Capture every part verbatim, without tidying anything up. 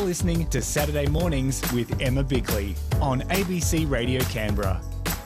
listening to Saturday Mornings with Emma Bickley on A B C Radio Canberra.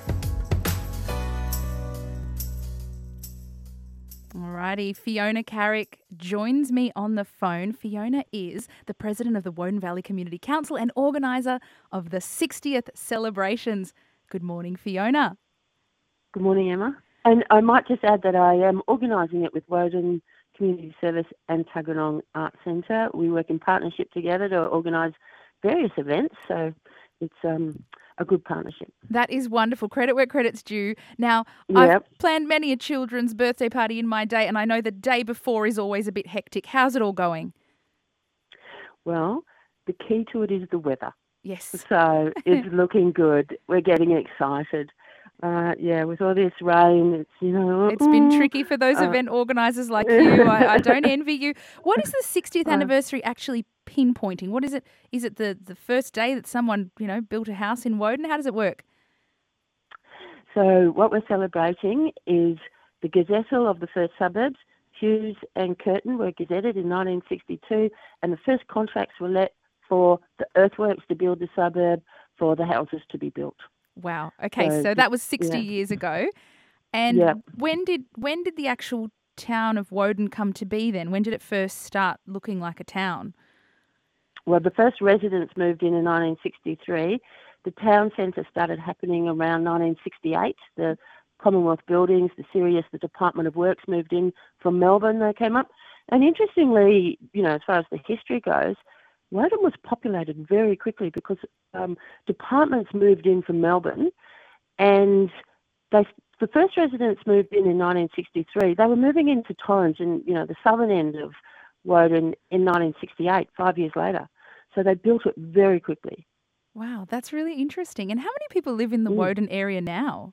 Alrighty, Fiona Carrick joins me on the phone. Fiona is the president of the Woden Valley Community Council and organiser of the sixtieth celebrations. Good morning, Fiona. Good morning, Emma. And I might just add that I am organising it with Woden Community Service and Tuggeranong Arts Centre. We work in partnership together to organise various events, so it's um, a good partnership. That is wonderful. Credit where credit's due. Now, Yep. I've planned many a children's birthday party in my day, and I know the day before is always a bit hectic. How's it all going? Well, the key to it is the weather. Yes. So it's looking good. We're getting excited. Uh, yeah, with all this rain, it's, you know... It's been mm, tricky for those uh, event organisers like you. I, I don't envy you. What is the sixtieth Uh, anniversary actually pinpointing? What is it? Is it the, the first day that someone, you know, built a house in Woden? How does it work? So what we're celebrating is the gazettal of the first suburbs. Hughes and Curtin were gazetted in nineteen sixty-two, and the first contracts were let for the earthworks to build the suburb, for the houses to be built. Wow. Okay, so, So, that was sixty yeah. years ago. And Yeah. when did when did the actual town of Woden come to be then? When did it first start looking like a town? Well, the first residents moved in in nineteen sixty-three. The town centre started happening around nineteen sixty-eight. The Commonwealth buildings, the Sirius, the Department of Works moved in from Melbourne. They came up. And interestingly, you know, as far as the history goes, Woden was populated very quickly because um, departments moved in from Melbourne, and they, the first residents moved in in nineteen sixty-three. They were moving into Torrens and, you know, the southern end of Woden in nineteen sixty-eight, five years later. So they built it very quickly. Wow, that's really interesting. And how many people live in the Mm. Woden area now?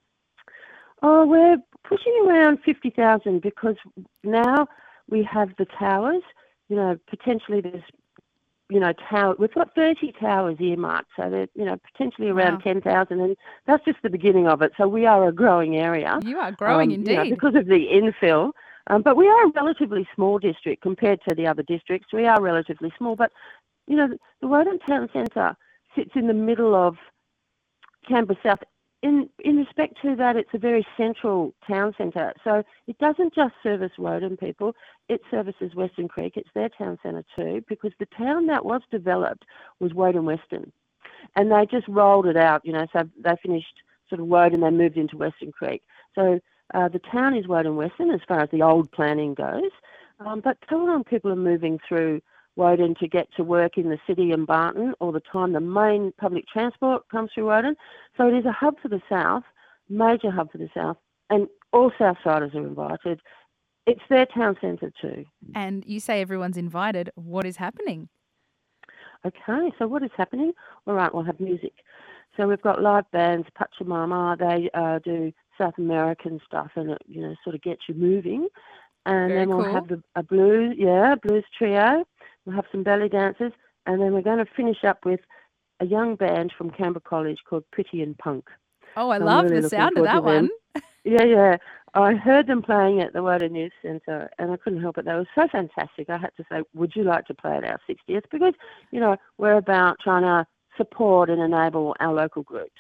Oh, we're pushing around fifty thousand because now we have the towers. You know, potentially there's, you know, tower. We've got thirty towers earmarked, so they're, you know, potentially around Wow. ten thousand, and that's just the beginning of it. So we are a growing area. You are growing um, you know, indeed. because of the infill. Um, but we are a relatively small district compared to the other districts. We are relatively small, but, you know, the Woden Town Centre sits in the middle of Canberra South. In in respect to that, it's a very central town centre. So it doesn't just service Woden people, it services Western Creek. It's their town centre too, because the town that was developed was Woden Western. And they just rolled it out, you know, so they finished sort of Woden, they moved into Western Creek. So uh, the town is Woden Western as far as the old planning goes. Um, but Tuggeranong people are moving through Woden to get to work in the city and Barton all the time. The main public transport comes through Woden. So it is a hub for the south, major hub for the south, and all Southsiders are invited. It's their town centre too. And you say everyone's invited. What is happening? Okay, so what is happening? All right, we'll have music. So we've got live bands, Pachamama, they uh, do South American stuff and it, you know, sort of gets you moving. And Very then we'll cool. have the, a blues, yeah, blues trio. We'll have some belly dancers, and then we're going to finish up with a young band from Canberra College called Pretty and Punk. Oh, I I'm love really the looking sound of forward that to them. one. Yeah, yeah. I heard them playing at the Woden Youth Centre, and I couldn't help it. They were so fantastic. I had to say, would you like to play at our sixtieth? Because, you know, we're about trying to support and enable our local groups.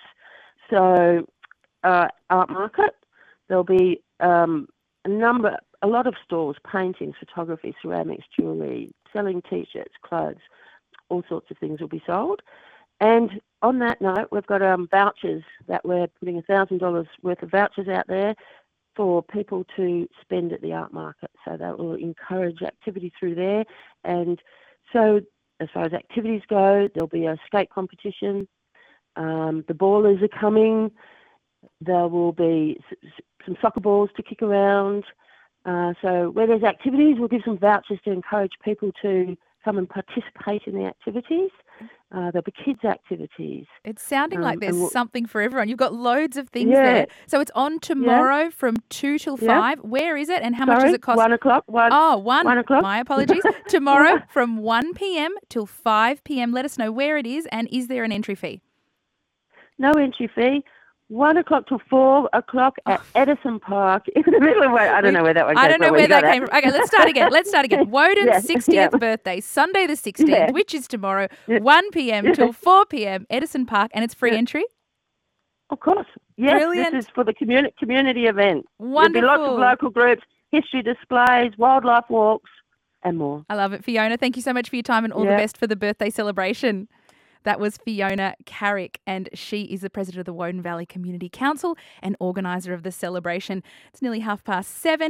So, uh, art market, there'll be um, a number, a lot of stalls, paintings, photography, ceramics, jewellery, selling T-shirts, clothes, all sorts of things will be sold. And on that note, we've got um, vouchers that we're putting one thousand dollars worth of vouchers out there for people to spend at the art market. So that will encourage activity through there. And so as far as activities go, there'll be a skate competition. Um, the ballers are coming. There will be s- s- some soccer balls to kick around. Uh, so where there's activities, we'll give some vouchers to encourage people to come and participate in the activities. Uh, there'll be kids' activities. It's sounding Um, like and there's we'll- something for everyone. You've got loads of things Yeah. there. So it's on tomorrow from two till Yeah. five. Where is it and how much Sorry, does it cost? one o'clock. One, Oh, one. one o'clock. My apologies. Tomorrow from one p.m. till five p.m. Let us know where it is and is there an entry fee? No entry fee. one o'clock till four o'clock at Edison Park in the middle of where I don't know where that one. I goes, don't know but where we that got came from. Okay, let's start again. Let's start again. Woden's Yeah, sixtieth yeah. birthday, Sunday the sixteenth, Yeah. which is tomorrow, Yeah. one p.m. till four p.m. Edison Park, and it's free Yeah. entry. Of course. Yes, Brilliant. this is for the community community event. There'll be lots Wonderful. of local groups, history displays, wildlife walks, and more. I love it. Fiona, thank you so much for your time and all Yeah. the best for the birthday celebration. That was Fiona Carrick, and she is the president of the Woden Valley Community Council and organiser of the celebration. It's nearly half past seven.